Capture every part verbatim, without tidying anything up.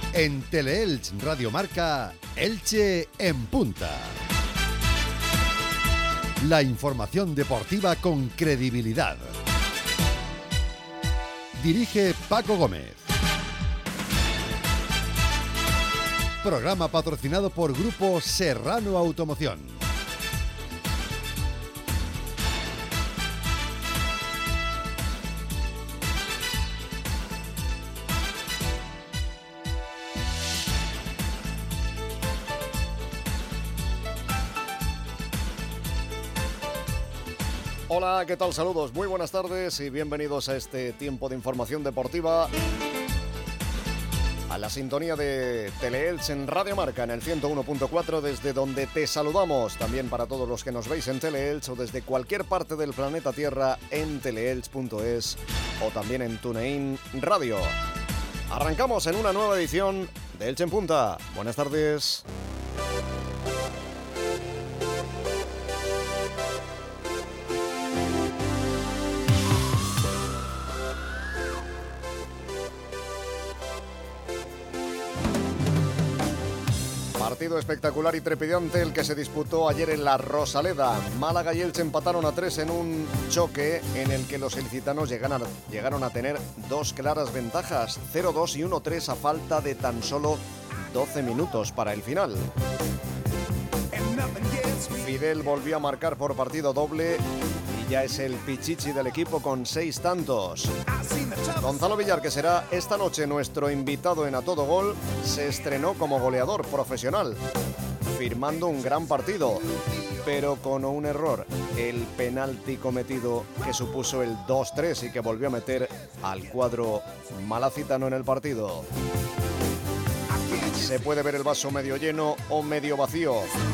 En Teleelch Radio Marca, Elche en punta. La información deportiva con credibilidad. Dirige Paco Gómez. Programa patrocinado por Grupo Serrano Automoción. Hola, ¿qué tal? Saludos, muy buenas tardes y bienvenidos a este tiempo de información deportiva. A la sintonía de Teleelch en Radio Marca, en el ciento uno punto cuatro, desde donde te saludamos. También para todos los que nos veis en Teleelch o desde cualquier parte del planeta Tierra en teleelch punto es o también en TuneIn Radio. Arrancamos en una nueva edición de Elche en Punta. Buenas tardes. Partido espectacular y trepidante el que se disputó ayer en la Rosaleda. Málaga y Elche empataron a tres en un choque en el que los ilicitanos llegaron a, llegaron a tener dos claras ventajas, cero dos y uno tres a falta de tan solo doce minutos para el final. Fidel volvió a marcar por partido doble y ya es el pichichi del equipo con seis tantos. Gonzalo Villar, que será esta noche nuestro invitado en A Todo Gol, se estrenó como goleador profesional, firmando un gran partido, pero con un error, el penalti cometido que supuso el dos tres y que volvió a meter al cuadro malacitano en el partido. Se puede ver el vaso medio lleno o medio vacío.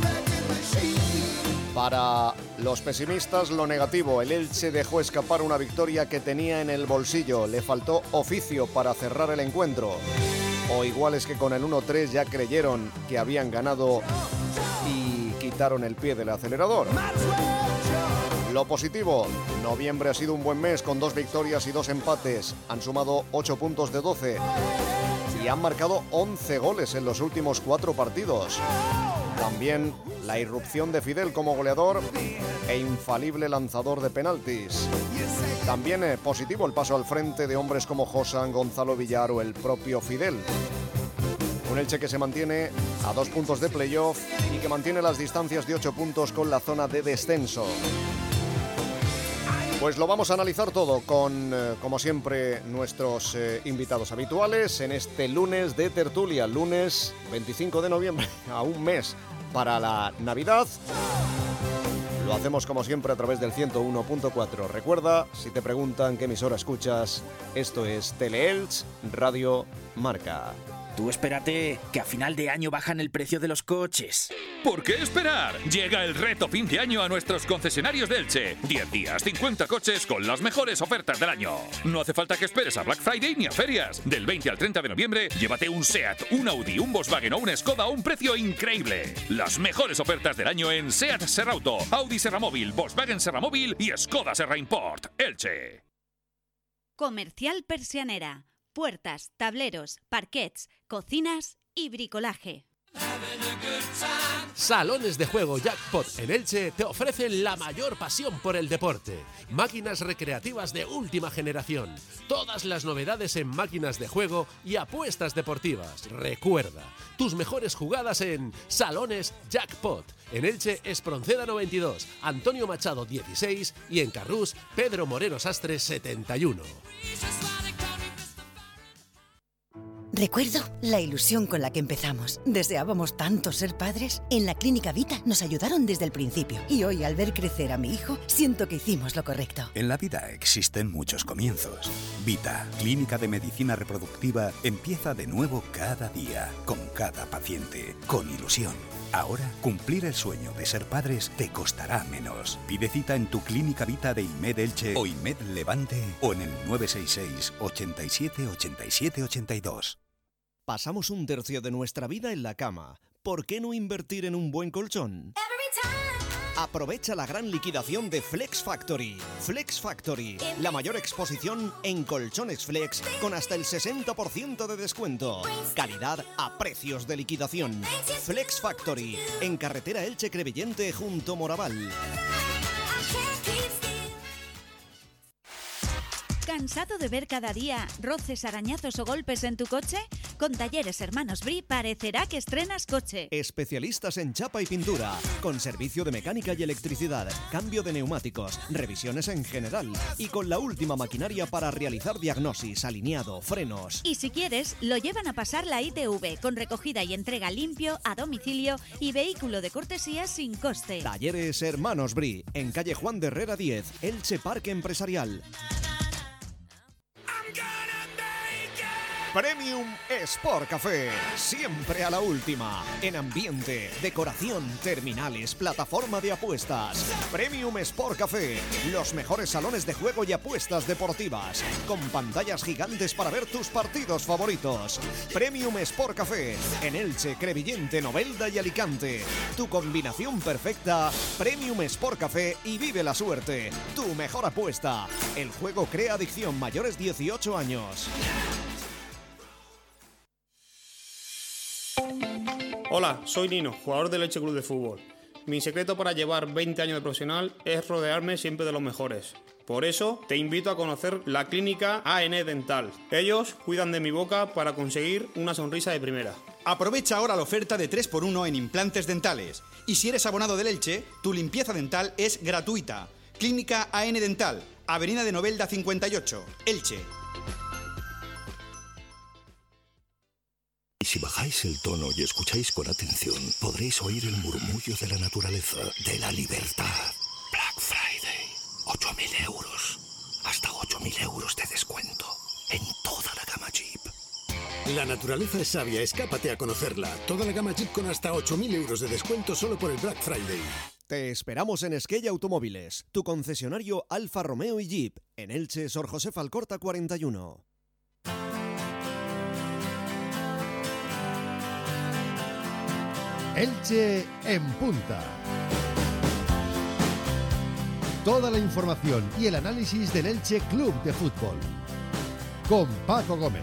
Para los pesimistas, lo negativo, el Elche dejó escapar una victoria que tenía en el bolsillo. Le faltó oficio para cerrar el encuentro. O igual es que con el uno tres ya creyeron que habían ganado y quitaron el pie del acelerador. Lo positivo, noviembre ha sido un buen mes con dos victorias y dos empates. Han sumado ocho puntos de doce y han marcado once goles en los últimos cuatro partidos. También la irrupción de Fidel como goleador e infalible lanzador de penaltis. También es positivo el paso al frente de hombres como Josan, Gonzalo Villar o el propio Fidel. Un Elche que se mantiene a dos puntos de playoff y que mantiene las distancias de ocho puntos con la zona de descenso. Pues lo vamos a analizar todo con, eh, como siempre, nuestros eh, invitados habituales en este lunes de tertulia, lunes veinticinco de noviembre, a un mes para la Navidad. Lo hacemos como siempre a través del ciento uno punto cuatro. Recuerda, si te preguntan qué emisora escuchas, esto es Teleelch Radio Marca. Tú espérate, que a final de año bajan el precio de los coches. ¿Por qué esperar? Llega el reto fin de año a nuestros concesionarios de Elche. diez días, cincuenta coches con las mejores ofertas del año. No hace falta que esperes a Black Friday ni a ferias. Del veinte al treinta de noviembre, llévate un SEAT, un Audi, un Volkswagen o un Skoda a un precio increíble. Las mejores ofertas del año en SEAT Serrauto, Audi Serramóvil, Volkswagen Serramóvil y Skoda Serra Import. Elche. Comercial Persianera. Puertas, tableros, parquets, cocinas y bricolaje. Salones de juego Jackpot en Elche te ofrecen la mayor pasión por el deporte. Máquinas recreativas de última generación. Todas las novedades en máquinas de juego y apuestas deportivas. Recuerda, tus mejores jugadas en Salones Jackpot. En Elche, Espronceda noventa y dos, Antonio Machado dieciséis y en Carrús, Pedro Moreno Sastre setenta y uno. Recuerdo la ilusión con la que empezamos. Deseábamos tanto ser padres. En la Clínica Vita nos ayudaron desde el principio. Y hoy, al ver crecer a mi hijo, siento que hicimos lo correcto. En la vida existen muchos comienzos. Vita, Clínica de Medicina Reproductiva, empieza de nuevo cada día, con cada paciente, con ilusión. Ahora, cumplir el sueño de ser padres te costará menos. Pide cita en tu Clínica Vita de IMED Elche o IMED Levante o en el nueve seis seis, ochenta y siete, ochenta y siete, ochenta y dos. Pasamos un tercio de nuestra vida en la cama. ¿Por qué no invertir en un buen colchón? Aprovecha la gran liquidación de Flex Factory. Flex Factory, la mayor exposición en colchones flex con hasta el sesenta por ciento de descuento. Calidad a precios de liquidación. Flex Factory, en carretera Elche-Crevillente junto Moraval. ¿Cansado de ver cada día roces, arañazos o golpes en tu coche? Con Talleres Hermanos Bri parecerá que estrenas coche. Especialistas en chapa y pintura, con servicio de mecánica y electricidad, cambio de neumáticos, revisiones en general y con la última maquinaria para realizar diagnosis, alineado, frenos. Y si quieres, lo llevan a pasar la I T V con recogida y entrega limpio, a domicilio y vehículo de cortesía sin coste. Talleres Hermanos Bri, en calle Juan de Herrera diez, Elche Parque Empresarial. Premium Sport Café, siempre a la última, en ambiente, decoración, terminales, plataforma de apuestas. Premium Sport Café, los mejores salones de juego y apuestas deportivas, con pantallas gigantes para ver tus partidos favoritos. Premium Sport Café, en Elche, Crevillente, Novelda y Alicante. Tu combinación perfecta, Premium Sport Café y vive la suerte. Tu mejor apuesta. El juego crea adicción, mayores dieciocho años. Hola, soy Nino, jugador del Elche Club de Fútbol. Mi secreto para llevar veinte años de profesional es rodearme siempre de los mejores. Por eso, te invito a conocer la clínica A N Dental. Ellos cuidan de mi boca para conseguir una sonrisa de primera. Aprovecha ahora la oferta de tres por uno en implantes dentales. Y si eres abonado del Elche, tu limpieza dental es gratuita. Clínica A N Dental, Avenida de Novelda cincuenta y ocho, Elche. Si bajáis el tono y escucháis con atención, podréis oír el murmullo de la naturaleza, de la libertad. Black Friday, ocho mil euros. Hasta ocho mil euros de descuento en toda la gama Jeep. La naturaleza es sabia, escápate a conocerla. Toda la gama Jeep con hasta ocho mil euros de descuento solo por el Black Friday. Te esperamos en Esquella Automóviles, tu concesionario Alfa Romeo y Jeep, en Elche, Sor José Alcorta cuarenta y uno. Elche en punta. Toda la información y el análisis del Elche Club de Fútbol. Con Paco Gómez.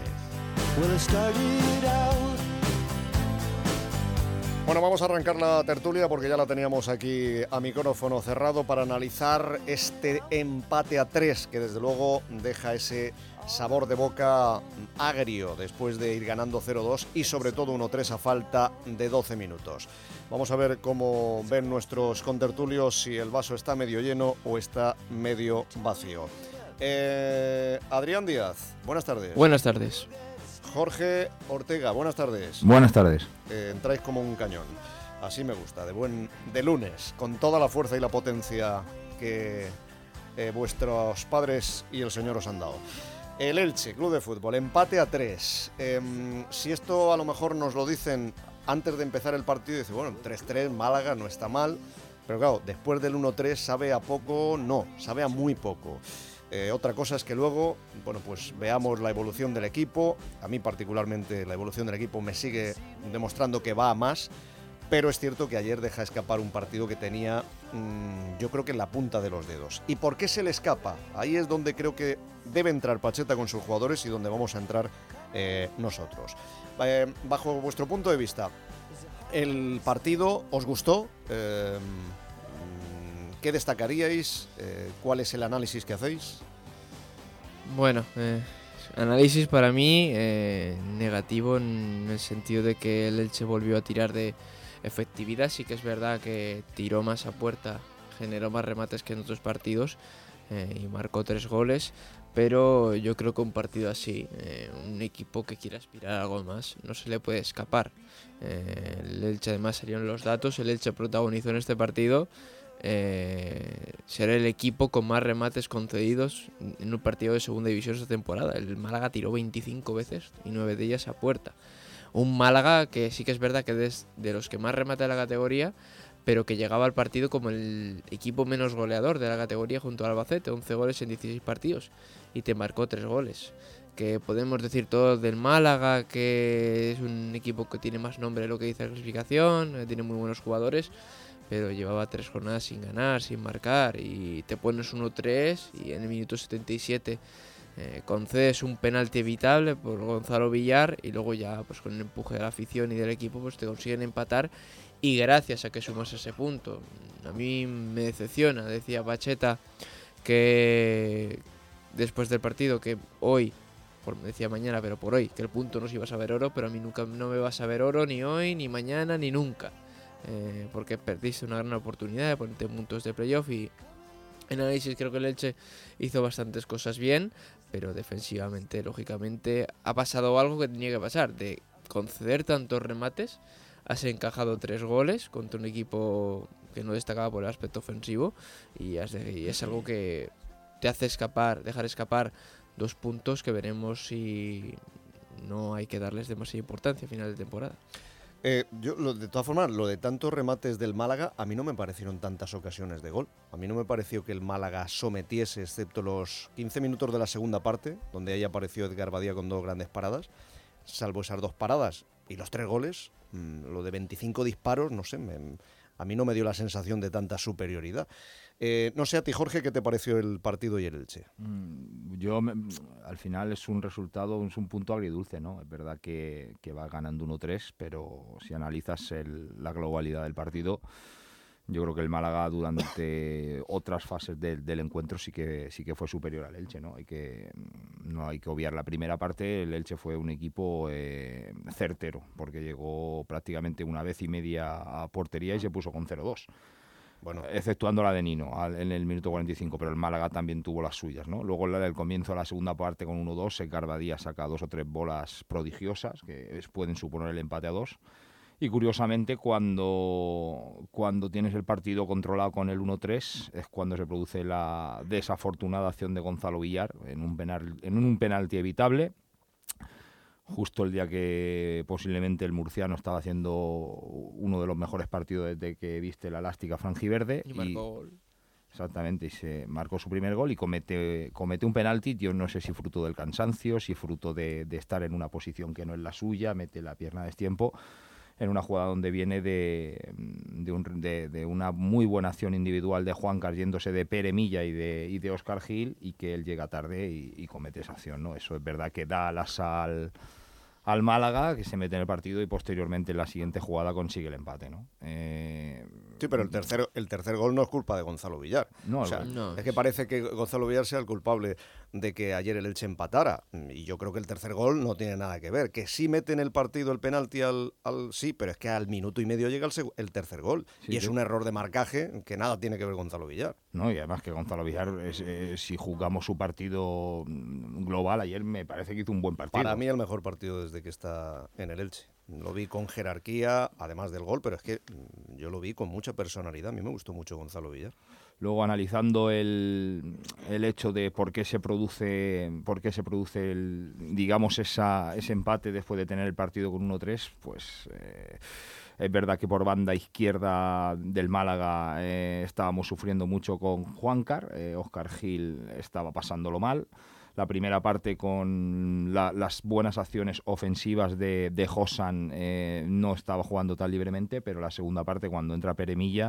Bueno, vamos a arrancar la tertulia porque ya la teníamos aquí a micrófono cerrado para analizar este empate a tres que desde luego deja ese sabor de boca agrio después de ir ganando cero dos y sobre todo uno tres a falta de doce minutos. Vamos a ver cómo ven nuestros contertulios, si el vaso está medio lleno o está medio vacío. Eh, Adrián Díaz, buenas tardes. Buenas tardes. Jorge Ortega, buenas tardes. Buenas tardes. Eh, entráis como un cañón. Así me gusta, de buen de lunes, con toda la fuerza y la potencia que eh, vuestros padres y el Señor os han dado. El Elche, Club de Fútbol, empate a tres. Eh, si esto a lo mejor nos lo dicen antes de empezar el partido, dice, bueno, tres tres, Málaga no está mal, pero claro, después del uno tres sabe a poco, no, sabe a muy poco. Eh, otra cosa es que luego, bueno, pues veamos la evolución del equipo. A mí particularmente la evolución del equipo me sigue demostrando que va a más, pero es cierto que ayer deja escapar un partido que tenía, mmm, yo creo que en la punta de los dedos. ¿Y por qué se le escapa? Ahí es donde creo que debe entrar Pacheta con sus jugadores y donde vamos a entrar eh, nosotros. Eh, bajo vuestro punto de vista, ¿el partido os gustó? Eh, ¿Qué destacaríais? Eh, ¿Cuál es el análisis que hacéis? Bueno, eh, análisis para mí eh, negativo en el sentido de que el Elche volvió a tirar de efectividad. Sí que es verdad que tiró más a puerta, generó más remates que en otros partidos eh, y marcó tres goles, pero yo creo que un partido así, eh, un equipo que quiera aspirar a algo más, no se le puede escapar. Eh, el Elche, además, salieron los datos, el Elche protagonizó en este partido eh, ser el equipo con más remates concedidos en un partido de segunda división esta temporada. El Málaga tiró veinticinco veces y nueve de ellas a puerta. Un Málaga que sí que es verdad que es de los que más remata de la categoría, pero que llegaba al partido como el equipo menos goleador de la categoría junto al Albacete, once goles en dieciséis partidos, y te marcó tres goles. Que podemos decir todo del Málaga, que es un equipo que tiene más nombre de lo que dice la clasificación, tiene muy buenos jugadores, pero llevaba tres jornadas sin ganar, sin marcar, y te pones uno tres y en el minuto setenta y siete eh, concedes un penalti evitable por Gonzalo Villar, y luego ya pues con el empuje de la afición y del equipo pues te consiguen empatar, y gracias a que sumas ese punto. A mí me decepciona, decía Pacheta que después del partido que hoy, por, decía mañana, pero por hoy, que el punto no se iba a saber oro, pero a mí nunca no me va a saber oro ni hoy, ni mañana, ni nunca. Eh, porque perdiste una gran oportunidad de ponerte puntos de playoff, y en análisis creo que el Elche hizo bastantes cosas bien, pero defensivamente, lógicamente, ha pasado algo que tenía que pasar, de conceder tantos remates. Has encajado tres goles contra un equipo que no destacaba por el aspecto ofensivo, y, has de, y es algo que te hace escapar, dejar escapar dos puntos que veremos si no hay que darles demasiada importancia a final de temporada. Eh, yo, lo, de todas formas, lo de tantos remates del Málaga, a mí no me parecieron tantas ocasiones de gol. A mí no me pareció que el Málaga sometiese, excepto los quince minutos de la segunda parte, donde ahí apareció Edgar Badía con dos grandes paradas, salvo esas dos paradas y los tres goles, mmm, lo de veinticinco disparos, no sé, me, a mí no me dio la sensación de tanta superioridad. Eh, no sé a ti, Jorge, ¿qué te pareció el partido y el Elche? Mm, yo, me, al final es un resultado, es un punto agridulce, ¿no? Es verdad que, que va ganando uno tres, pero si analizas el, la globalidad del partido, yo creo que el Málaga durante otras fases del, del encuentro sí que sí que fue superior al Elche, ¿no? Hay que no hay que obviar la primera parte. El Elche fue un equipo eh, certero, porque llegó prácticamente una vez y media a portería y se puso con cero dos. Bueno, exceptuando la de Nino al, en el minuto cuarenta y cinco, pero el Málaga también tuvo las suyas, ¿no? Luego la del comienzo de la segunda parte con uno dos, Edgar Badía saca dos o tres bolas prodigiosas que pueden suponer el empate a dos. Y curiosamente, cuando, cuando tienes el partido controlado con el uno tres, es cuando se produce la desafortunada acción de Gonzalo Villar en un, penal, en un penalti evitable, justo el día que posiblemente el murciano estaba haciendo uno de los mejores partidos desde que viste la elástica franjiverde. Y marcó y, gol. Exactamente, y se marcó su primer gol y comete, comete un penalti. Yo no sé si fruto del cansancio, si fruto de, de estar en una posición que no es la suya, mete la pierna a destiempo en una jugada donde viene de, de, un, de, de una muy buena acción individual de Juankar yéndose de Pere Milla y de, y de Óscar Gil, y que él llega tarde y, y comete esa acción, ¿no? Eso es verdad que da alas al, al Málaga, que se mete en el partido y posteriormente en la siguiente jugada consigue el empate, ¿no? Eh, sí, pero el tercer, el tercer gol no es culpa de Gonzalo Villar. No, o sea, no. Es que parece que Gonzalo Villar sea el culpable de que ayer el Elche empatara, y yo creo que el tercer gol no tiene nada que ver. Que sí mete en el partido el penalti al, al sí, pero es que al minuto y medio llega el, seg- el tercer gol, sí, y es sí. un error de marcaje que nada tiene que ver Gonzalo Villar. No, y además que Gonzalo Villar, es, es, si jugamos su partido global ayer, me parece que hizo un buen partido. Para mí el mejor partido desde que está en el Elche. Lo vi con jerarquía, además del gol, pero es que yo lo vi con mucha personalidad. A mí me gustó mucho Gonzalo Villar. Luego, analizando el, el hecho de por qué se produce, por qué se produce el, digamos, esa, ese empate después de tener el partido con uno tres, pues eh, es verdad que por banda izquierda del Málaga eh, estábamos sufriendo mucho con Juankar. eh, Óscar Gil estaba pasándolo mal. La primera parte con la, las buenas acciones ofensivas de, de Josan eh, no estaba jugando tan libremente, pero la segunda parte, cuando entra Pere Milla,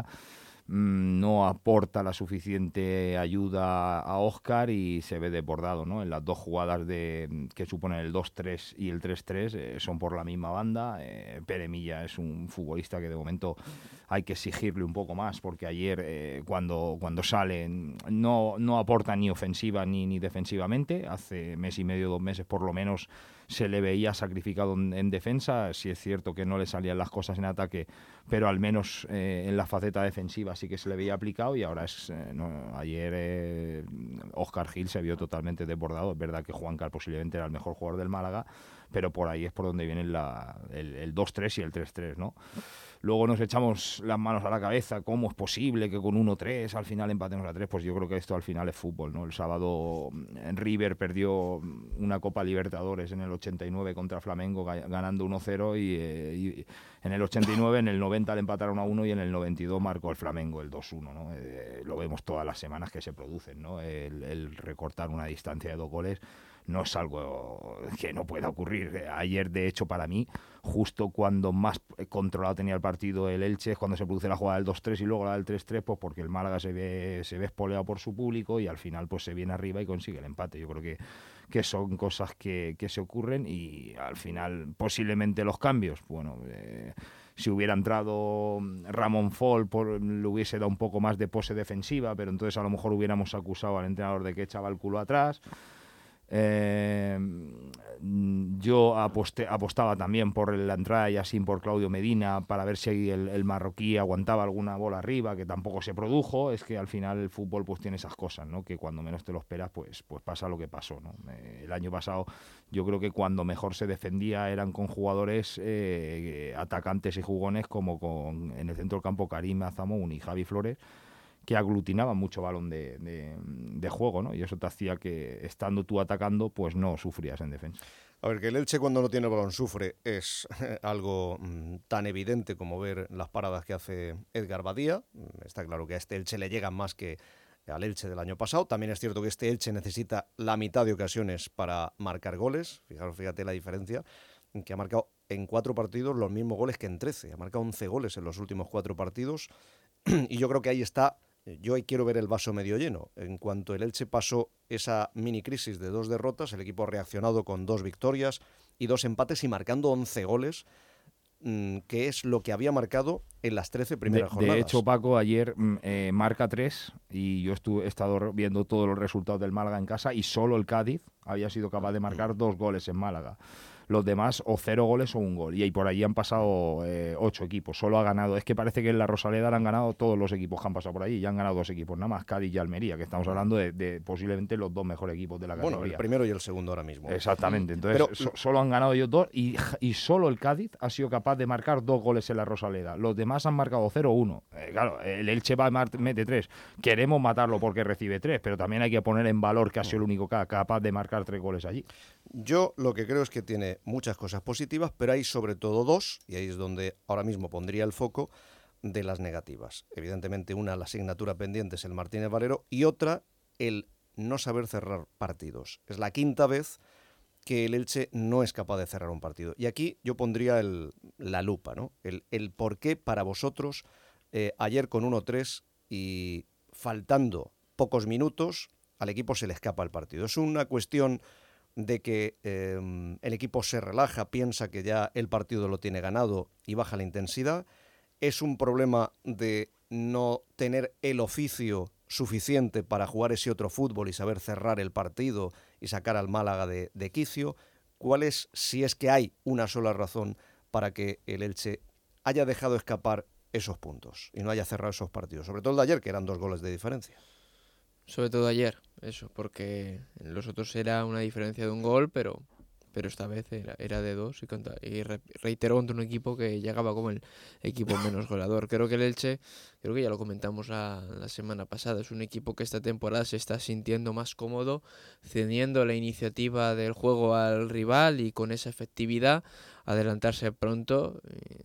mmm, no aporta la suficiente ayuda a Óscar y se ve desbordado, ¿no? En las dos jugadas de, que suponen el dos tres y el tres tres eh, son por la misma banda. Eh, Pere Milla es un futbolista que de momento hay que exigirle un poco más, porque ayer eh, cuando, cuando sale no, no aporta ni ofensiva ni, ni defensivamente. Hace mes y medio, dos meses por lo menos, se le veía sacrificado en, en defensa. Sí es cierto que no le salían las cosas en ataque, pero al menos eh, en la faceta defensiva sí que se le veía aplicado, y ahora es eh, no, ayer eh, Óscar Gil se vio totalmente desbordado. Es verdad que Juankar posiblemente era el mejor jugador del Málaga, pero por ahí es por donde vienen la, el, el dos tres y el tres tres, ¿no? Luego nos echamos las manos a la cabeza, ¿cómo es posible que con uno tres al final empatemos a tres? Pues yo creo que esto al final es fútbol, ¿no? El sábado en River perdió una Copa Libertadores en el ochenta y nueve contra Flamengo ganando uno cero, y, eh, y en el ochenta y nueve, en el noventa le empataron a uno, y en el noventa y dos marcó el Flamengo el dos uno, ¿no? Eh, lo vemos todas las semanas que se producen, ¿no? El, el recortar una distancia de dos goles. no es algo que no pueda ocurrir. Ayer, de hecho, para mí, justo cuando más controlado tenía el partido el Elche, es cuando se produce la jugada del dos tres y luego la del tres tres, pues porque el Málaga se ve se ve espoleado por su público y al final pues se viene arriba y consigue el empate. Yo creo que, que son cosas que, que se ocurren y al final posiblemente los cambios, bueno, eh, si hubiera entrado Ramón Fall, por, le hubiese dado un poco más de pose defensiva, pero entonces a lo mejor hubiéramos acusado al entrenador de que echaba el culo atrás. Eh, yo aposté, apostaba también por la entrada y así por Claudio Medina para ver si el, el marroquí aguantaba alguna bola arriba, que tampoco se produjo. Es que al final el fútbol pues tiene esas cosas, ¿no? Que cuando menos te lo esperas pues, pues pasa lo que pasó, ¿no? Eh, el año pasado yo creo que cuando mejor se defendía eran con jugadores eh, atacantes y jugones como con en el centro del campo Karim Azamoun y Javi Flores, que aglutinaban mucho balón de, de, de juego, ¿no? Y eso te hacía que, estando tú atacando, pues no sufrías en defensa. A ver, que el Elche cuando no tiene el balón sufre es algo mmm, tan evidente como ver las paradas que hace Edgar Badía. Está claro que a este Elche le llegan más que al Elche del año pasado. También es cierto que este Elche necesita la mitad de ocasiones para marcar goles. Fijaros, fíjate la diferencia, que ha marcado en cuatro partidos los mismos goles que en trece. Ha marcado once goles en los últimos cuatro partidos y yo creo que ahí está. Yo ahí quiero ver el vaso medio lleno. En cuanto el Elche pasó esa mini crisis de dos derrotas, el equipo ha reaccionado con dos victorias y dos empates y marcando once goles, mmm, que es lo que había marcado en las trece primeras de, jornadas. De hecho, Paco, ayer eh, marca tres y yo estuve, he estado viendo todos los resultados del Málaga en casa y solo el Cádiz había sido capaz de marcar mm. dos goles en Málaga. Los demás o cero goles o un gol. Y ahí por allí han pasado eh, ocho equipos. Solo ha ganado. Es que parece que en la Rosaleda han ganado todos los equipos que han pasado por allí. Ya han ganado dos equipos, nada más Cádiz y Almería, que estamos hablando de, de posiblemente los dos mejores equipos de la categoría. Bueno, el primero y el segundo ahora mismo. Exactamente. Entonces Pero, so, solo han ganado ellos dos y, y solo el Cádiz ha sido capaz de marcar dos goles en la Rosaleda. Los demás han marcado cero uno. Eh, claro, el Elche va a mete tres. Queremos matarlo porque recibe tres, pero también hay que poner en valor que ha sido el único capaz de marcar tres goles allí. Yo lo que creo es que tiene muchas cosas positivas, pero hay sobre todo dos, y ahí es donde ahora mismo pondría el foco, de las negativas. Evidentemente una, la asignatura pendiente es el Martínez Valero, y otra, el no saber cerrar partidos. Es la quinta vez que el Elche no es capaz de cerrar un partido. Y aquí yo pondría el, la lupa, ¿no? El, el por qué para vosotros, eh, ayer con uno tres y faltando pocos minutos, al equipo se le escapa el partido. Es una cuestión de que eh, el equipo se relaja, piensa que ya el partido lo tiene ganado y baja la intensidad. Es un problema de no tener el oficio suficiente para jugar ese otro fútbol y saber cerrar el partido y sacar al Málaga de, de quicio. ¿Cuál es, si es que hay una sola razón para que el Elche haya dejado escapar esos puntos y no haya cerrado esos partidos? Sobre todo el de ayer, que eran dos goles de diferencia. Sobre todo ayer, eso, porque en los otros era una diferencia de un gol, pero, pero esta vez era, era de dos y, contra, y re, reiteró contra un equipo que llegaba como el equipo menos goleador. Creo que el Elche, creo que ya lo comentamos la, la semana pasada, es un equipo que esta temporada se está sintiendo más cómodo, cediendo la iniciativa del juego al rival y con esa efectividad adelantarse pronto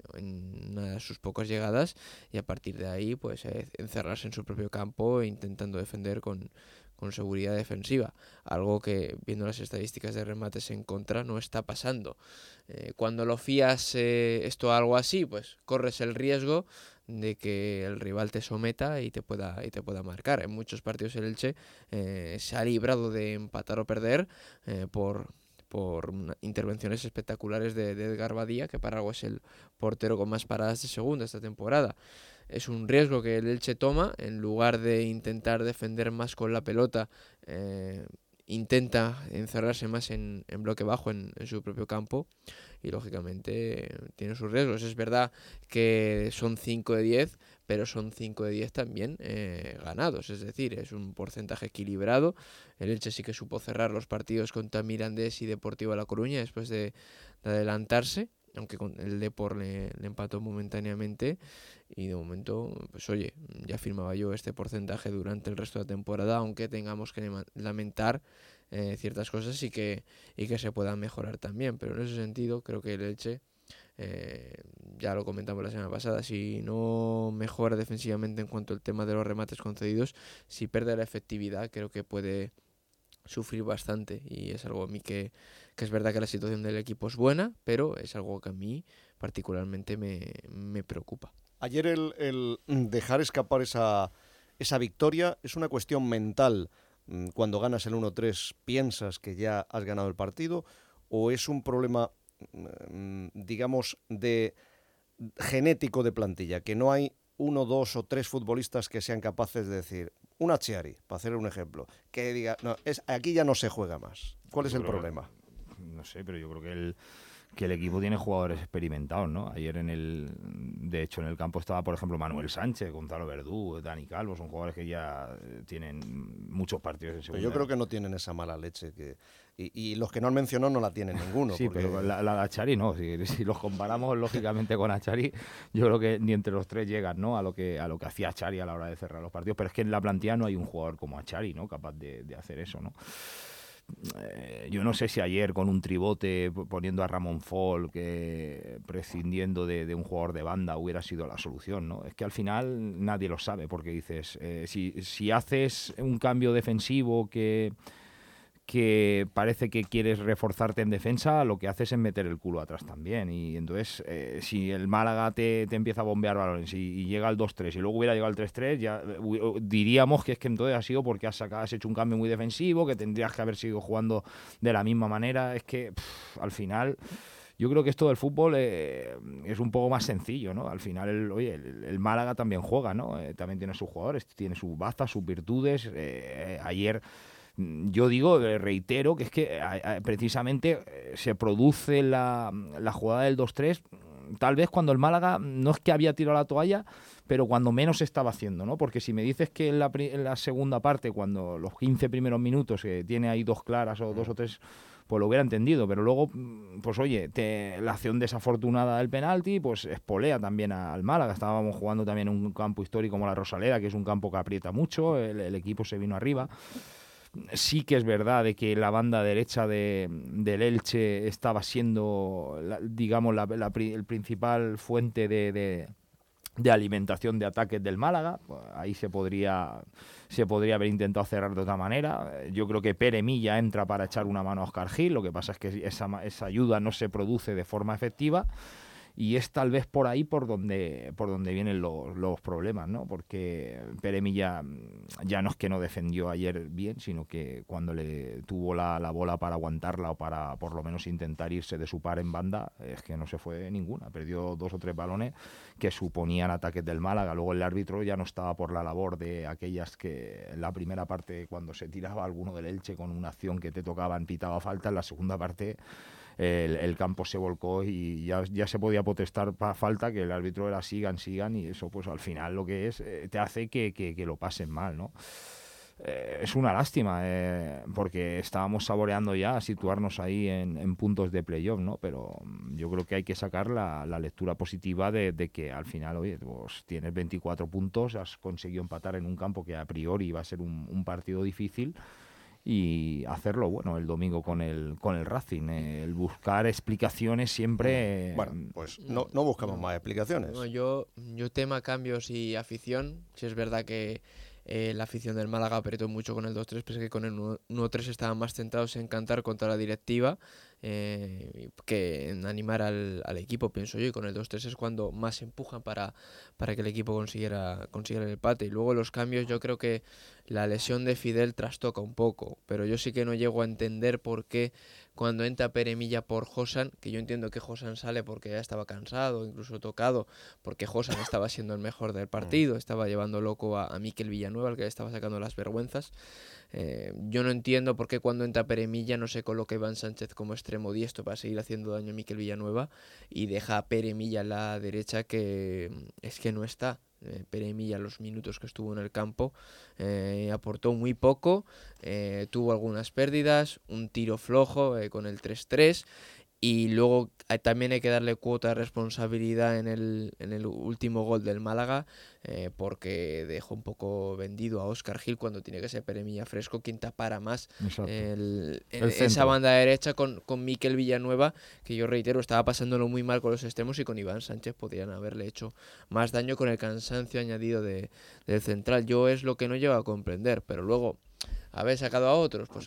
en una de sus pocas llegadas y a partir de ahí pues encerrarse en su propio campo intentando defender con, con seguridad defensiva, algo que viendo las estadísticas de remates en contra no está pasando. Eh, cuando lo fías eh, esto a algo así, pues corres el riesgo de que el rival te someta y te pueda y te pueda marcar. En muchos partidos el Elche eh, se ha librado de empatar o perder eh, por por intervenciones espectaculares de, de Edgar Badía, que para algo es el portero con más paradas de segunda esta temporada. Es un riesgo que el Elche toma, en lugar de intentar defender más con la pelota, eh, intenta encerrarse más en, en bloque bajo en, en su propio campo y lógicamente tiene sus riesgos. Es verdad que son cinco de diez, pero son cinco de diez también eh, ganados, es decir, es un porcentaje equilibrado. El Elche sí que supo cerrar los partidos contra Mirandés y Deportivo La Coruña después de, de adelantarse, aunque con el Depor le, le empató momentáneamente y de momento, pues oye, ya firmaba yo este porcentaje durante el resto de la temporada, aunque tengamos que lamentar eh, ciertas cosas y que, y que se puedan mejorar también, pero en ese sentido creo que el Elche, eh, ya lo comentamos la semana pasada, si no mejora defensivamente en cuanto al tema de los remates concedidos, si pierde la efectividad, creo que puede sufrir bastante, y es algo a mí que, que es verdad que la situación del equipo es buena, pero es algo que a mí particularmente me, me preocupa. Ayer el, el dejar escapar esa, esa victoria es una cuestión mental. Cuando ganas el uno tres, ¿piensas que ya has ganado el partido? ¿O es un problema, digamos, de genético de plantilla? Que no hay uno, dos o tres futbolistas que sean capaces de decir, un Achiari, para hacer un ejemplo, que diga, no, es, aquí ya no se juega más. ¿Cuál es el problema? No sé, pero yo creo que el... que el equipo tiene jugadores experimentados, ¿no? Ayer en el, de hecho en el campo estaba, por ejemplo, Manuel Sánchez, Gonzalo Verdú, Dani Calvo, son jugadores que ya tienen muchos partidos en segunda. Pero yo creo que no tienen esa mala leche que y, y los que no han mencionado no la tienen ninguno. Sí, porque... pero la, la de Achiari no. Si, si los comparamos lógicamente con Achiari, yo creo que ni entre los tres llegan, ¿no? A lo que a lo que hacía Achiari a la hora de cerrar los partidos. Pero es que en la plantilla no hay un jugador como Achiari, ¿no? Capaz de, de hacer eso, ¿no? Eh, yo no sé si ayer con un tribote poniendo a Ramón Folk, que prescindiendo de, de un jugador de banda, hubiera sido la solución, ¿no? Es que al final nadie lo sabe, porque dices, eh, si, si haces un cambio defensivo que, que parece que quieres reforzarte en defensa, lo que haces es meter el culo atrás también. Y entonces, eh, si el Málaga te, te empieza a bombear balones y, y llega al dos tres y luego hubiera llegado al tres tres, ya uh, diríamos que es que entonces ha sido porque has, sacado, has hecho un cambio muy defensivo, que tendrías que haber seguido jugando de la misma manera. Es que pff, al final... Yo creo que esto del fútbol eh, es un poco más sencillo, ¿no? Al final, el, oye, el, el Málaga también juega, ¿no? Eh, también tiene sus jugadores, tiene sus bazas, sus virtudes. Eh, ayer... Yo digo, reitero, que es que precisamente se produce la, la jugada del dos tres, tal vez cuando el Málaga no es que había tirado la toalla, pero cuando menos se estaba haciendo, ¿no? Porque si me dices que en la, en la segunda parte, cuando los quince primeros minutos, que tiene ahí dos claras o dos o tres, pues lo hubiera entendido, pero luego, pues oye, te, la acción desafortunada del penalti, pues espolea también al Málaga. Estábamos jugando también en un campo histórico como la Rosaleda, que es un campo que aprieta mucho, el, el equipo se vino arriba. Sí que es verdad de que la banda derecha de, del Elche estaba siendo, la, digamos, la, la, el principal fuente de, de, de alimentación de ataques del Málaga. Pues ahí se podría, se podría haber intentado cerrar de otra manera. Yo creo que Pere Milla entra para echar una mano a Óscar Gil, lo que pasa es que esa, esa ayuda no se produce de forma efectiva. Y es tal vez por ahí por donde por donde vienen los, los problemas, ¿no? Porque Pere Milla ya no es que no defendió ayer bien, sino que cuando le tuvo la, la bola para aguantarla o para por lo menos intentar irse de su par en banda, es que no se fue ninguna. Perdió dos o tres balones que suponían ataques del Málaga. Luego el árbitro ya no estaba por la labor de aquellas que en la primera parte, cuando se tiraba alguno del Elche con una acción que te tocaban, pitaba falta. En la segunda parte El, el campo se volcó y ya, ya se podía protestar para falta, que el árbitro era sigan, sigan, y eso pues al final lo que es, eh, te hace que, que, que lo pasen mal, ¿no? Eh, es una lástima, eh, porque estábamos saboreando ya situarnos ahí en, en puntos de playoff, ¿no? Pero yo creo que hay que sacar la, la lectura positiva de, de que al final, oye, pues tienes veinticuatro puntos, has conseguido empatar en un campo que a priori va a ser un, un partido difícil, y hacerlo bueno el domingo con el con el Racing, eh, el buscar explicaciones siempre. Bueno, pues no, no buscamos más explicaciones. No, yo, yo tema cambios y afición, si es verdad que eh, la afición del Málaga apretó mucho con el dos tres, pero es que con el uno tres estaban más centrados en cantar contra la directiva eh, que en animar al, al equipo, pienso yo, y con el dos tres es cuando más empujan para, para que el equipo consiguiera, consiguiera el empate. Y luego los cambios, yo creo que la lesión de Fidel trastoca un poco, pero yo sí que no llego a entender por qué cuando entra Pere Milla por Josan, que yo entiendo que Josan sale porque ya estaba cansado, incluso tocado, porque Josan estaba siendo el mejor del partido, estaba llevando loco a, a Mikel Villanueva, al que le estaba sacando las vergüenzas. Eh, yo no entiendo por qué cuando entra Pere Milla no se coloca Iván Sánchez como extremo diestro para seguir haciendo daño a Mikel Villanueva y deja a Pere Milla a la derecha, que es que no está. Eh, Pere Milla, los minutos que estuvo en el campo, eh, aportó muy poco, eh, tuvo algunas pérdidas, un tiro flojo eh, con el tres tres, y luego eh, también hay que darle cuota de responsabilidad en el, en el último gol del Málaga, eh, porque dejó un poco vendido a Óscar Gil cuando tiene que ser Pere Milla fresco quien tapara más el, el esa banda derecha con, con Mikel Villanueva, que yo reitero estaba pasándolo muy mal con los extremos, y con Iván Sánchez podrían haberle hecho más daño con el cansancio añadido de, del central. Yo es lo que no llego a comprender, pero luego haber sacado a otros, pues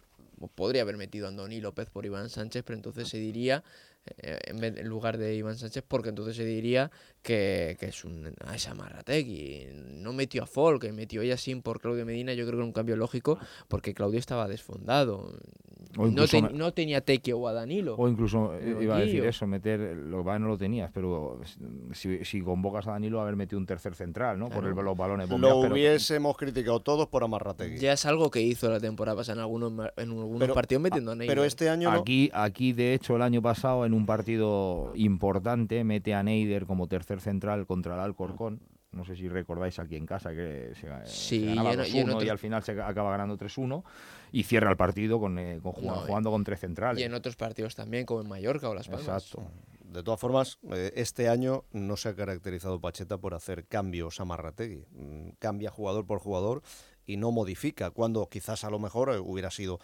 podría haber metido a Andoni López por Iván Sánchez, pero entonces se diría, eh, en, vez, en lugar de Iván Sánchez, porque entonces se diría que, que es un es Amarrategui. No metió a Folk, que metió a Yacine por Claudio Medina. Yo creo que era un cambio lógico, porque Claudio estaba desfondado. No, ten, me... no tenía Tequio o a Danilo. O incluso, iba a decir eso, meter, lo que no lo tenías, pero si, si convocas a Danilo, haber metido un tercer central, ¿no? Claro. Por el, los balones bombeados. Lo pero... hubiésemos criticado todos por Amarrategui. Ya es algo que hizo la temporada pasada en algunos, en algunos pero, partidos metiendo a Neymar. Pero este año no. Aquí, aquí, de hecho, el año pasado, en un partido importante, mete a Neider como tercer central contra el Alcorcón. No sé si recordáis aquí en casa que se, sí, se ganaba dos uno y, otro... y al final se acaba ganando tres uno y cierra el partido con, eh, con jugando, no, jugando con tres centrales. Y en otros partidos también, como en Mallorca o Las Palmas. Exacto. De todas formas, este año no se ha caracterizado Pacheta por hacer cambios a Amarrategui. Cambia jugador por jugador y no modifica, cuando quizás a lo mejor hubiera sido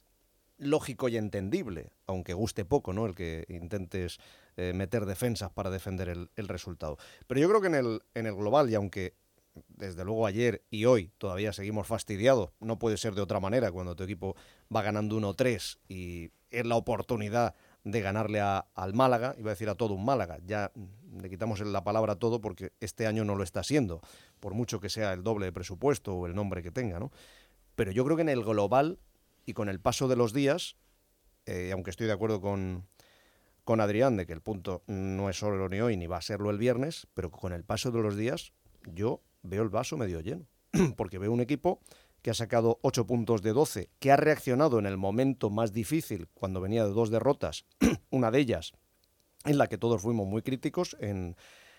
lógico y entendible, aunque guste poco, ¿no? El que intentes eh, meter defensas para defender el, el resultado. Pero yo creo que en el, en el global, y aunque desde luego ayer y hoy todavía seguimos fastidiados, no puede ser de otra manera cuando tu equipo va ganando uno tres y es la oportunidad de ganarle a, al Málaga, iba a decir a todo un Málaga, ya le quitamos la palabra todo porque este año no lo está siendo, por mucho que sea el doble de presupuesto o el nombre que tenga, ¿no? Pero yo creo que en el global y con el paso de los días, eh, aunque estoy de acuerdo con, con Adrián de que el punto no es solo ni hoy ni va a serlo el viernes, pero con el paso de los días yo veo el vaso medio lleno, porque veo un equipo que ha sacado ocho puntos de doce, que ha reaccionado en el momento más difícil, cuando venía de dos derrotas, una de ellas en la que todos fuimos muy críticos, en,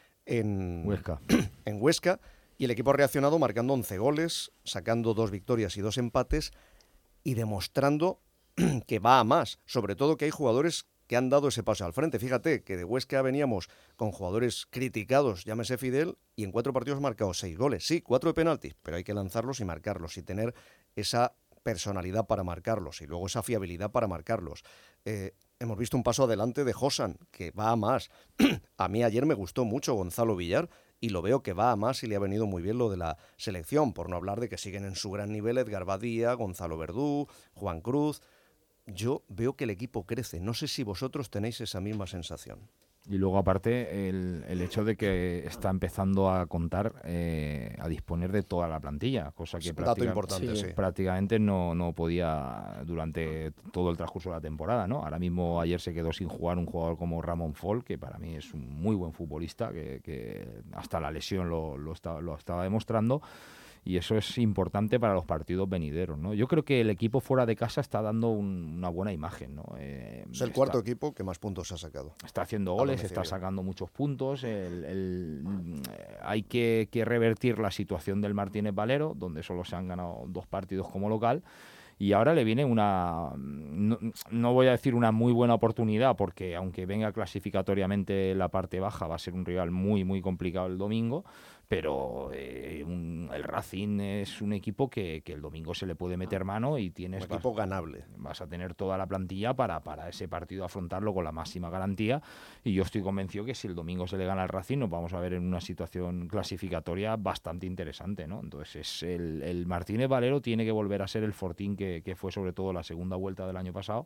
en, Huesca. en Huesca, y el equipo ha reaccionado marcando once goles, sacando dos victorias y dos empates, y demostrando que va a más, sobre todo que hay jugadores que han dado ese paso al frente. Fíjate que de Huesca veníamos con jugadores criticados, llámese Fidel, y en cuatro partidos ha marcado seis goles. Sí, cuatro de penaltis, pero hay que lanzarlos y marcarlos y tener esa personalidad para marcarlos y luego esa fiabilidad para marcarlos. Eh, hemos visto un paso adelante de Josan, que va a más. A mí ayer me gustó mucho Gonzalo Villar, y lo veo que va a más y le ha venido muy bien lo de la selección, por no hablar de que siguen en su gran nivel Edgar Badía, Gonzalo Verdú, Juan Cruz. Yo veo que el equipo crece. No sé si vosotros tenéis esa misma sensación. Y luego, aparte, el, el hecho de que está empezando a contar, eh, a disponer de toda la plantilla, cosa que práctica, importante, sí, sí. prácticamente no, no podía durante todo el transcurso de la temporada, ¿no? Ahora mismo, ayer se quedó sin jugar un jugador como Ramón Folk, que para mí es un muy buen futbolista, que, que hasta la lesión lo, lo, está, lo estaba demostrando. Y eso es importante para los partidos venideros, ¿no? Yo creo que el equipo fuera de casa está dando un, una buena imagen, ¿no? Eh, es el está, cuarto equipo que más puntos ha sacado. Está haciendo goles, está sacando muchos puntos. El, el, hay que, que revertir la situación del Martínez Valero, donde solo se han ganado dos partidos como local. Y ahora le viene una, no, no voy a decir una muy buena oportunidad, porque aunque venga clasificatoriamente la parte baja, va a ser un rival muy, muy complicado el domingo, pero eh, un, el Racing es un equipo que, que el domingo se le puede meter mano y tienes... Un equipo vas, ganable. Vas a tener toda la plantilla para, para ese partido afrontarlo con la máxima garantía, y yo estoy convencido que si el domingo se le gana al Racing nos vamos a ver en una situación clasificatoria bastante interesante, ¿no? Entonces es el, el Martínez Valero tiene que volver a ser el fortín que, que fue sobre todo la segunda vuelta del año pasado.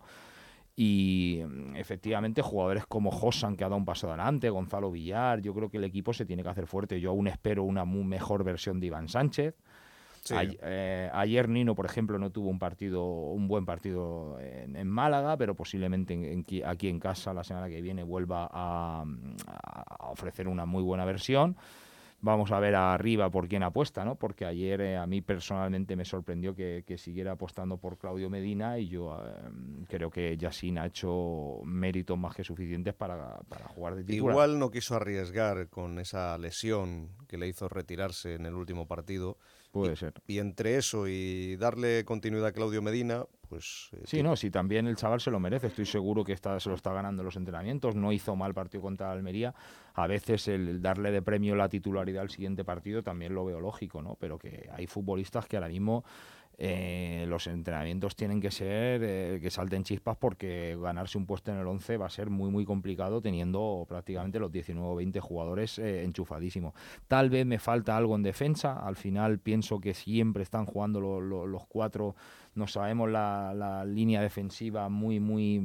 Y efectivamente jugadores como Josan, que ha dado un paso adelante, Gonzalo Villar, yo creo que el equipo se tiene que hacer fuerte. Yo aún espero una muy mejor versión de Iván Sánchez. Sí. A, eh, ayer Nino, por ejemplo, no tuvo un partido, un buen partido en, en Málaga, pero posiblemente en, en, aquí en casa la semana que viene vuelva a, a ofrecer una muy buena versión. Vamos a ver arriba por quién apuesta, ¿no? Porque ayer eh, a mí personalmente me sorprendió que, que siguiera apostando por Claudio Medina, y yo eh, creo que Yacine ha hecho méritos más que suficientes para, para jugar de titular. Igual no quiso arriesgar con esa lesión que le hizo retirarse en el último partido. Puede y, ser. Y entre eso y darle continuidad a Claudio Medina, pues... Eh, sí, no, sí, también el chaval se lo merece. Estoy seguro que está, se lo está ganando en los entrenamientos. No hizo mal partido contra Almería. A veces el darle de premio la titularidad al siguiente partido también lo veo lógico, ¿no? Pero que hay futbolistas que ahora mismo eh, los entrenamientos tienen que ser eh, que salten chispas, porque ganarse un puesto en el once va a ser muy muy complicado teniendo prácticamente los diecinueve o veinte jugadores eh, enchufadísimos. Tal vez me falta algo en defensa. Al final pienso que siempre están jugando lo, lo, los cuatro nos sabemos la, la línea defensiva muy, muy...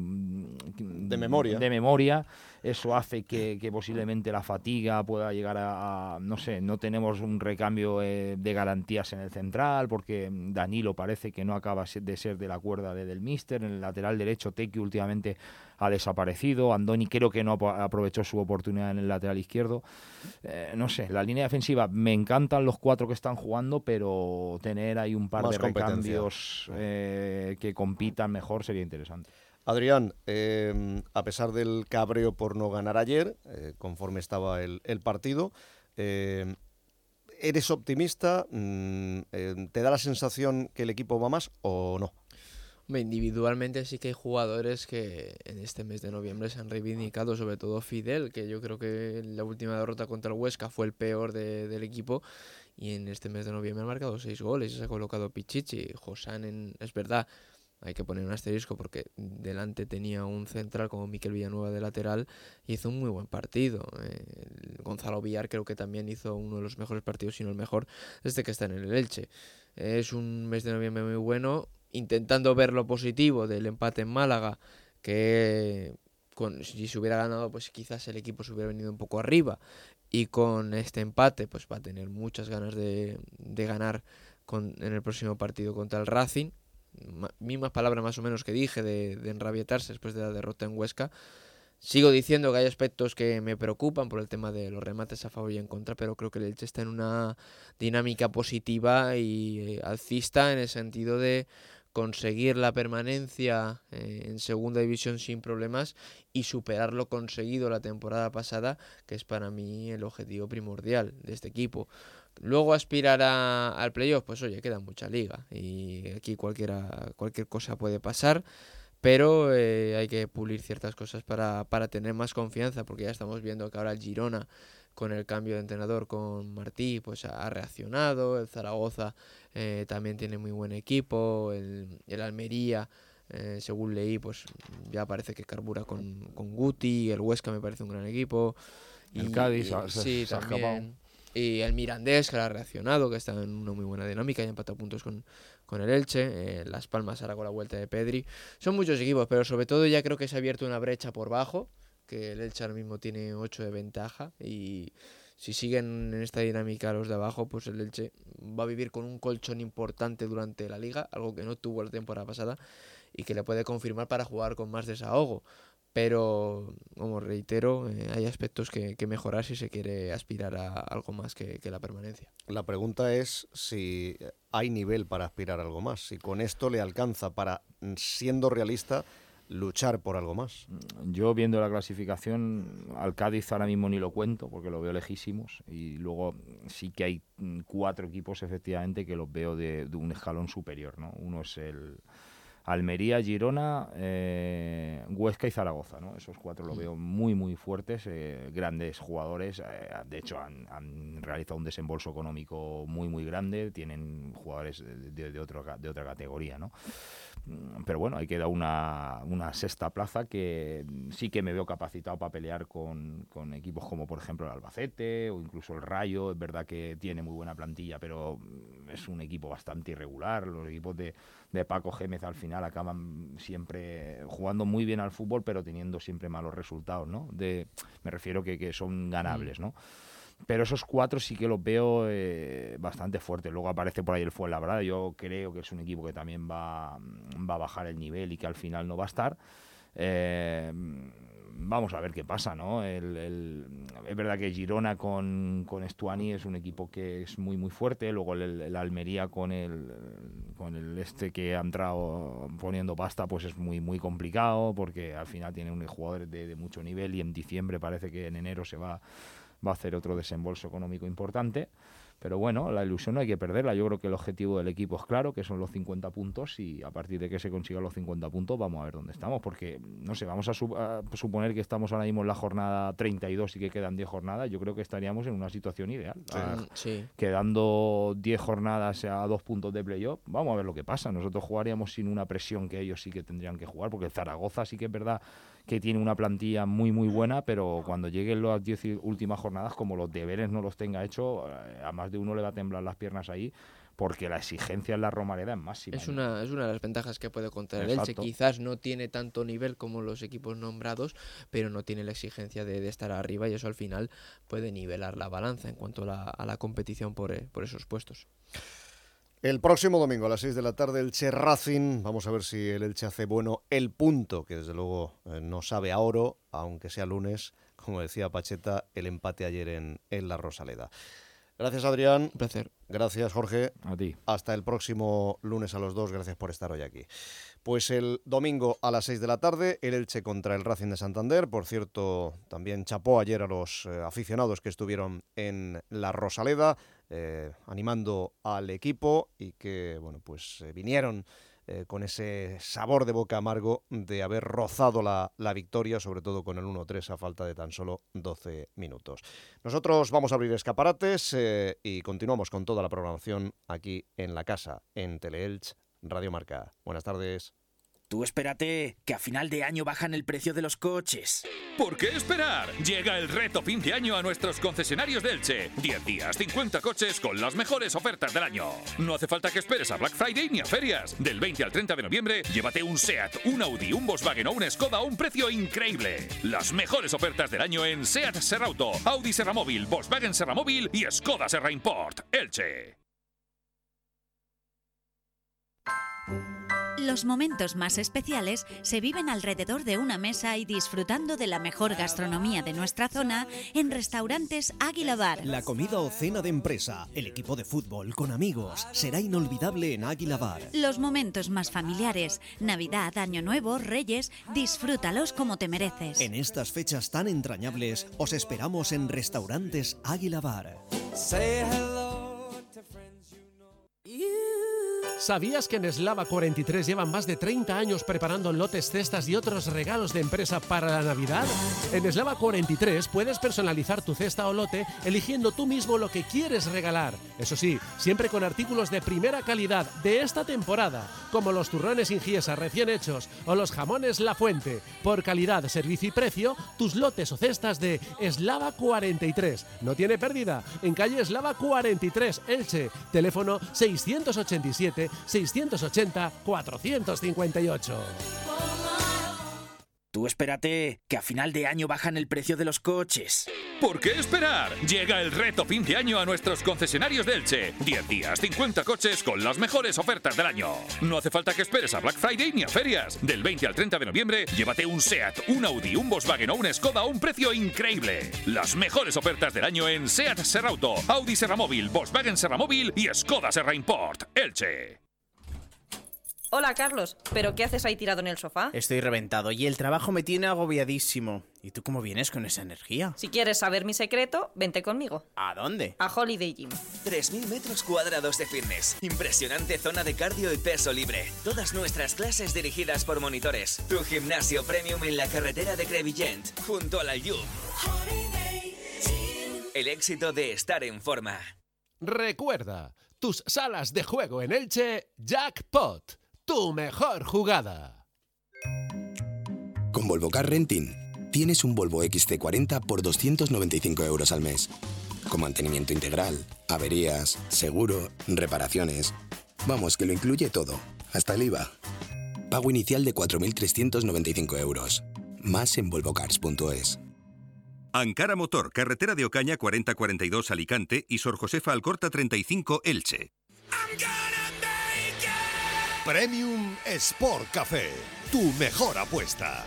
De memoria. De memoria. Eso hace que, que posiblemente la fatiga pueda llegar a, a... No sé, no tenemos un recambio eh, de garantías en el central, porque Danilo parece que no acaba de ser de la cuerda de, del míster. En el lateral derecho, Tequi últimamente ha desaparecido. Andoni creo que no aprovechó su oportunidad en el lateral izquierdo. Eh, no sé, la línea defensiva, me encantan los cuatro que están jugando, pero tener ahí un par Más de recambios eh, que compitan mejor sería interesante. Adrián, eh, a pesar del cabreo por no ganar ayer, eh, conforme estaba el, el partido, eh, ¿eres optimista? Eh, ¿Te da la sensación que el equipo va más o no? Individualmente sí que hay jugadores que en este mes de noviembre se han reivindicado, sobre todo Fidel, que yo creo que la última derrota contra el Huesca fue el peor de, del equipo, y en este mes de noviembre ha marcado seis goles y se ha colocado Pichichi. Josán, en, es verdad, hay que poner un asterisco porque delante tenía un central como Miquel Villanueva de lateral y hizo un muy buen partido. Eh, Gonzalo Villar creo que también hizo uno de los mejores partidos, si no el mejor, desde que está en el Elche. Eh, es un mes de noviembre muy bueno, intentando ver lo positivo del empate en Málaga, que con, si se hubiera ganado pues quizás el equipo se hubiera venido un poco arriba, y con este empate pues va a tener muchas ganas de, de ganar con, en el próximo partido contra el Racing. Mismas palabras más o menos que dije de, de enrabietarse después de la derrota en Huesca. Sigo diciendo que hay aspectos que me preocupan por el tema de los remates a favor y en contra, pero creo que el Elche está en una dinámica positiva y eh, alcista, en el sentido de conseguir la permanencia eh, en segunda división sin problemas y superar lo conseguido la temporada pasada, que es para mí el objetivo primordial de este equipo. Luego aspirar a, al playoff, pues oye, queda mucha liga y aquí cualquiera, cualquier cosa puede pasar, pero eh, hay que pulir ciertas cosas para, para tener más confianza, porque ya estamos viendo que ahora el Girona, con el cambio de entrenador con Martí, pues ha reaccionado. El Zaragoza eh, también tiene muy buen equipo. El, el Almería, eh, según leí, pues ya parece que carbura con, con Guti. El Huesca me parece un gran equipo. El y, Cádiz, y, se, sí, se también. ha escapado. Y el Mirandés, que ha reaccionado, que está en una muy buena dinámica y ha empatado puntos con, con el Elche. Eh, Las Palmas ahora con la vuelta de Pedri. Son muchos equipos, pero sobre todo ya creo que se ha abierto una brecha por bajo, que el Elche ahora mismo tiene ocho de ventaja, y si siguen en esta dinámica los de abajo, pues el Elche va a vivir con un colchón importante durante la liga, algo que no tuvo la temporada pasada y que le puede confirmar para jugar con más desahogo. Pero, como reitero, eh, hay aspectos que, que mejorar si se quiere aspirar a algo más que, que la permanencia. La pregunta es si hay nivel para aspirar a algo más, si con esto le alcanza para, siendo realista, luchar por algo más. Yo, viendo la clasificación, al Cádiz ahora mismo ni lo cuento porque lo veo lejísimos, y luego sí que hay cuatro equipos efectivamente que los veo de, de un escalón superior, ¿no? Uno es el Almería, Girona, eh, Huesca y Zaragoza, ¿no? Esos cuatro los veo muy muy fuertes, eh, grandes jugadores, eh, de hecho han, han realizado un desembolso económico muy muy grande, tienen jugadores de, de, de, otro, de otra categoría, ¿no? Pero bueno, hay que dar una, una sexta plaza que sí que me veo capacitado para pelear con, con equipos como por ejemplo el Albacete o incluso el Rayo. Es verdad que tiene muy buena plantilla, pero es un equipo bastante irregular. Los equipos de, de Paco Gémez al final acaban siempre jugando muy bien al fútbol, pero teniendo siempre malos resultados, ¿no? De, me refiero que, que son ganables, ¿no? Pero esos cuatro sí que los veo eh, bastante fuertes. Luego aparece por ahí el Fuenlabrada. Yo creo que es un equipo que también va, va a bajar el nivel y que al final no va a estar. Eh, vamos a ver qué pasa, ¿no? El, el, es verdad que Girona con, con Estuani es un equipo que es muy muy fuerte. Luego el, el Almería con el, con el este que ha entrado poniendo pasta, pues es muy muy complicado porque al final tiene un jugador de, de mucho nivel, y en diciembre parece que en enero se va... va a hacer otro desembolso económico importante, pero bueno, la ilusión no hay que perderla. Yo creo que el objetivo del equipo es claro, que son los cincuenta puntos, y a partir de que se consigan los cincuenta puntos vamos a ver dónde estamos, porque no sé, vamos a, su- a suponer que estamos ahora mismo en la jornada treinta y dos y que quedan diez jornadas. Yo creo que estaríamos en una situación ideal. Sí. Ah, Sí. Quedando diez jornadas a dos puntos de playoff, vamos a ver lo que pasa. Nosotros jugaríamos sin una presión que ellos sí que tendrían que jugar, porque el Zaragoza sí que es verdad que tiene una plantilla muy muy buena, pero cuando lleguen las diez últimas jornadas, como los deberes no los tenga hecho, a más de uno le va a temblar las piernas ahí, porque la exigencia en la Romareda es máxima. Es una, es una de las ventajas que puede contar el Exacto. Elche. Quizás no tiene tanto nivel como los equipos nombrados, pero no tiene la exigencia de, de estar arriba, y eso al final puede nivelar la balanza en cuanto a la, a la competición por, eh, por esos puestos. El próximo domingo a las seis de la tarde, Elche Racing. Vamos a ver si el Elche hace bueno el punto, que desde luego eh, no sabe a oro, aunque sea lunes, como decía Pacheta, el empate ayer en, en la Rosaleda. Gracias, Adrián. Un placer. Gracias, Jorge. A ti. Hasta el próximo lunes a los dos. Gracias por estar hoy aquí. Pues el domingo a las seis de la tarde, el Elche contra el Racing de Santander. Por cierto, también chapó ayer a los eh, aficionados que estuvieron en la Rosaleda, eh, animando al equipo, y que, bueno, pues eh, vinieron eh, con ese sabor de boca amargo de haber rozado la, la victoria, sobre todo con el uno tres a falta de tan solo doce minutos. Nosotros vamos a abrir escaparates eh, y continuamos con toda la programación aquí en la casa, en Teleelch Radio Marca. Buenas tardes. Tú espérate, que a final de año bajan el precio de los coches. ¿Por qué esperar? Llega el reto fin de año a nuestros concesionarios de Elche. diez días, cincuenta coches con las mejores ofertas del año. No hace falta que esperes a Black Friday ni a ferias. Del veinte al treinta de noviembre, llévate un SEAT, un Audi, un Volkswagen o un Skoda a un precio increíble. Las mejores ofertas del año en SEAT Serrauto, Audi Serramóvil, Volkswagen Serramóvil y Skoda Serra Import. Elche. Los momentos más especiales se viven alrededor de una mesa y disfrutando de la mejor gastronomía de nuestra zona en Restaurantes Águila Bar. La comida o cena de empresa, el equipo de fútbol con amigos, será inolvidable en Águila Bar. Los momentos más familiares, Navidad, Año Nuevo, Reyes, disfrútalos como te mereces. En estas fechas tan entrañables, os esperamos en Restaurantes Águila Bar. ¿Sabías que en Eslava cuarenta y tres llevan más de treinta años preparando lotes, cestas y otros regalos de empresa para la Navidad? En Eslava cuarenta y tres puedes personalizar tu cesta o lote eligiendo tú mismo lo que quieres regalar. Eso sí, siempre con artículos de primera calidad de esta temporada, como los turrones Ingiesa recién hechos o los jamones La Fuente. Por calidad, servicio y precio, tus lotes o cestas de Eslava cuarenta y tres. No tiene pérdida. En calle Eslava cuarenta y tres, Elche. Teléfono seiscientos ochenta y siete seiscientos ochenta cuatrocientos cincuenta y ocho. Tú espérate, que a final de año bajan el precio de los coches. ¿Por qué esperar? Llega el reto fin de año a nuestros concesionarios de Elche. diez días, cincuenta coches con las mejores ofertas del año. No hace falta que esperes a Black Friday ni a ferias. Del veinte al treinta de noviembre, llévate un SEAT, un Audi, un Volkswagen o un Skoda a un precio increíble. Las mejores ofertas del año en SEAT Serrauto, Audi Serramóvil, Volkswagen Serramóvil y Skoda Serra Import. Elche. Hola, Carlos. ¿Pero qué haces ahí tirado en el sofá? Estoy reventado y el trabajo me tiene agobiadísimo. ¿Y tú cómo vienes con esa energía? Si quieres saber mi secreto, vente conmigo. ¿A dónde? A Holiday Gym. tres mil metros cuadrados de fitness. Impresionante zona de cardio y peso libre. Todas nuestras clases dirigidas por monitores. Tu gimnasio premium en la carretera de Crevillent, junto al Aljub. El éxito de estar en forma. Recuerda, tus salas de juego en Elche, Jackpot. Tu mejor jugada. Con Volvo Car Renting tienes un Volvo X C cuarenta por doscientos noventa y cinco euros al mes. Con mantenimiento integral, averías, seguro, reparaciones. Vamos, que lo incluye todo, hasta el I V A. Pago inicial de cuatro mil trescientos noventa y cinco euros. Más en volvocars punto es. Ankara Motor, carretera de Ocaña cuarenta cuarenta y dos Alicante y Sor Josefa Alcorta treinta y cinco Elche. Premium Sport Café, tu mejor apuesta.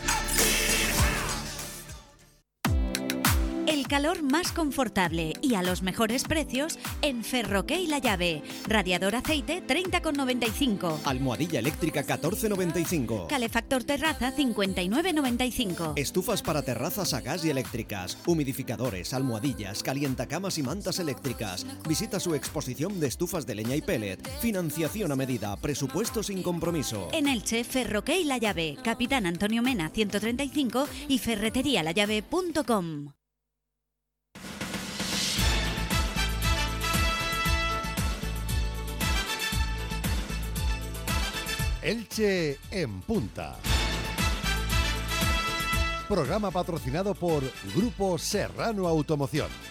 El calor más confortable y a los mejores precios en Ferroque La Llave. Radiador aceite treinta con noventa y cinco. Almohadilla eléctrica catorce noventa y cinco. Calefactor terraza cincuenta y nueve noventa y cinco. Estufas para terrazas a gas y eléctricas, humidificadores, almohadillas, calientacamas y mantas eléctricas. Visita su exposición de estufas de leña y pellet. Financiación a medida, presupuesto sin compromiso. En Elche, Ferroque La Llave. Capitán Antonio Mena ciento treinta y cinco y ferretería la llave punto com. Elche en punta. Programa patrocinado por Grupo Serrano Automoción.